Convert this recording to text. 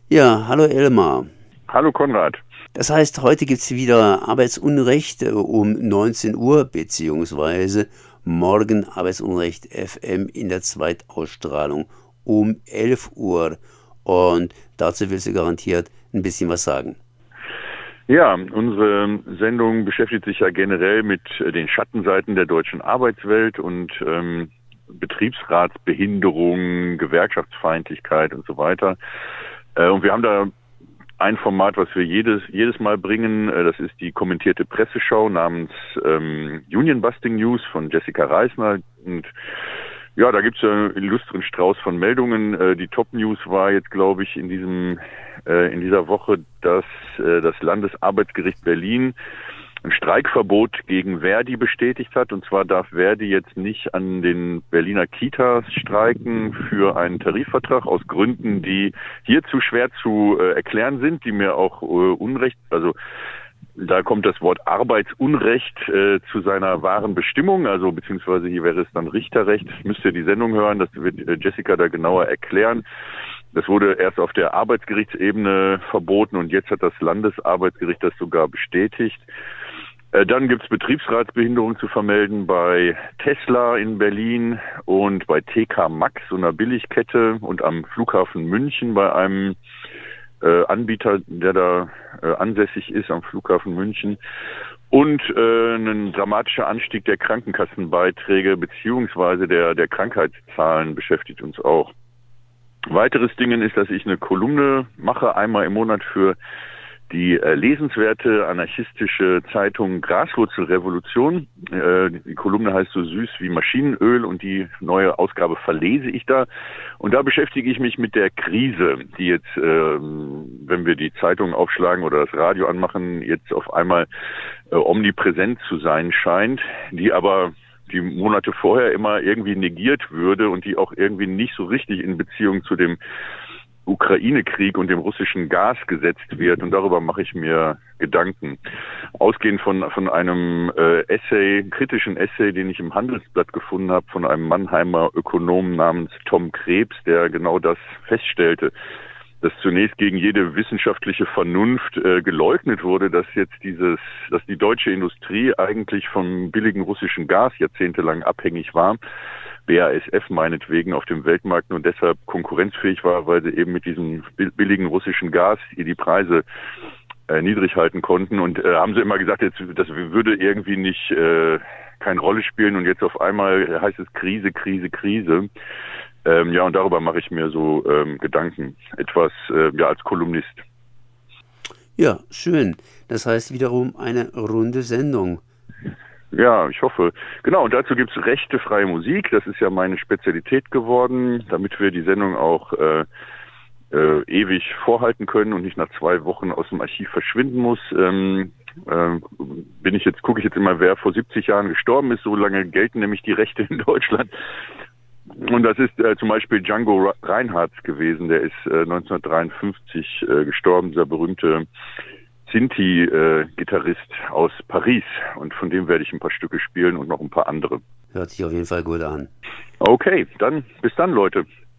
Ja, hallo Elmar. Hallo Konrad. Das heißt, heute gibt es wieder Arbeitsunrecht um 19 Uhr, beziehungsweise morgen Arbeitsunrecht FM in der Zweitausstrahlung um 11 Uhr. Und dazu willst du garantiert ein bisschen was sagen. Ja, unsere Sendung beschäftigt sich ja generell mit den Schattenseiten der deutschen Arbeitswelt und Betriebsratsbehinderung, Gewerkschaftsfeindlichkeit und so weiter. Und wir haben da ein Format, was wir jedes Mal bringen. Das ist die kommentierte Presseschau namens Union Busting News von Jessica Reisner. Und ja, da gibt's einen illustren Strauß von Meldungen. Die Top-News war jetzt, glaube ich, in dieser Woche, dass das Landesarbeitsgericht Berlin ein Streikverbot gegen Verdi bestätigt hat. Und zwar darf Verdi jetzt nicht an den Berliner Kitas streiken für einen Tarifvertrag aus Gründen, die hier zu schwer zu erklären sind, die mir auch Unrecht, also da kommt das Wort Arbeitsunrecht zu seiner wahren Bestimmung, also beziehungsweise hier wäre es dann Richterrecht. Müsst ihr die Sendung hören, das wird Jessica da genauer erklären. Das wurde erst auf der Arbeitsgerichtsebene verboten und jetzt hat das Landesarbeitsgericht das sogar bestätigt. Dann gibt's Betriebsratsbehinderung zu vermelden bei Tesla in Berlin und bei TK Maxx, so einer Billigkette, und am Flughafen München bei einem Anbieter, der da ansässig ist am Flughafen München. Und ein dramatischer Anstieg der Krankenkassenbeiträge beziehungsweise der Krankheitszahlen beschäftigt uns auch. Weiteres Ding ist, dass ich eine Kolumne mache, einmal im Monat für die lesenswerte anarchistische Zeitung Graswurzelrevolution. Die Kolumne heißt so süß wie Maschinenöl und die neue Ausgabe verlese ich da. Und da beschäftige ich mich mit der Krise, die jetzt, wenn wir die Zeitung aufschlagen oder das Radio anmachen, jetzt auf einmal omnipräsent zu sein scheint, die aber die Monate vorher immer irgendwie negiert würde und die auch irgendwie nicht so richtig in Beziehung zu dem Ukraine-Krieg und dem russischen Gas gesetzt wird, und darüber mache ich mir Gedanken. Ausgehend von einem kritischen Essay, den ich im Handelsblatt gefunden habe, von einem Mannheimer Ökonomen namens Tom Krebs, der genau das feststellte, dass zunächst gegen jede wissenschaftliche Vernunft geleugnet wurde, dass die deutsche Industrie eigentlich vom billigen russischen Gas jahrzehntelang abhängig war. BASF meinetwegen auf dem Weltmarkt nur deshalb konkurrenzfähig war, weil sie eben mit diesem billigen russischen Gas die Preise niedrig halten konnten. Und haben sie immer gesagt, jetzt, das würde irgendwie nicht keine Rolle spielen. Und jetzt auf einmal heißt es Krise, Krise, Krise. Ja, und darüber mache ich mir so Gedanken. Etwas als Kolumnist. Ja, schön. Das heißt wiederum eine runde Sendung. Ja, ich hoffe. Genau, und dazu gibt's rechtefreie Musik. Das ist ja meine Spezialität geworden, damit wir die Sendung auch ewig vorhalten können und nicht nach 2 Wochen aus dem Archiv verschwinden muss. Gucke ich jetzt immer, wer vor 70 Jahren gestorben ist. So lange gelten nämlich die Rechte in Deutschland. Und das ist zum Beispiel Django Reinhardt gewesen. Der ist 1953 gestorben, dieser berühmte Sinti-Gitarrist aus Paris, und von dem werde ich ein paar Stücke spielen und noch ein paar andere. Hört sich auf jeden Fall gut an. Okay, dann bis dann, Leute.